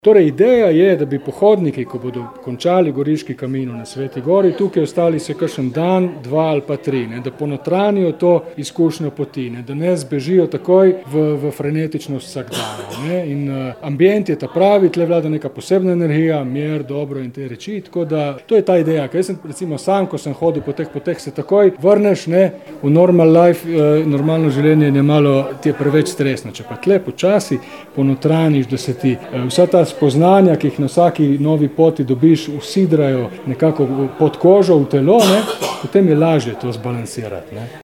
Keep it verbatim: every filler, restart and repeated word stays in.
Torej, ideja je, da bi pohodniki, ko bodo končali Goriški Camino na Sveti Gori, tukaj ostali se kakšen dan, dva ali pa tri, ne, da ponotranijo to izkušnjo poti, ne, da ne zbežijo takoj v, v frenetičnost vsakdana. Ne, in uh, ambient je ta pravi, tle vlada neka posebna energija, mir, dobro in te reči, tako da to je ta ideja. Kaj sem recimo sam, ko sem hodil po teh poteh, se takoj vrneš, ne, v normal life, uh, normalno življenje je malo, ti je preveč stresno, če pa tle počasi ponotraniš, da se ti uh, vsa ta spoznanja, ki jih na vsaki novi poti dobiš, usidrajo nekako pod kožo v telo, ne, potem je lažje to zbalansirati. Ne.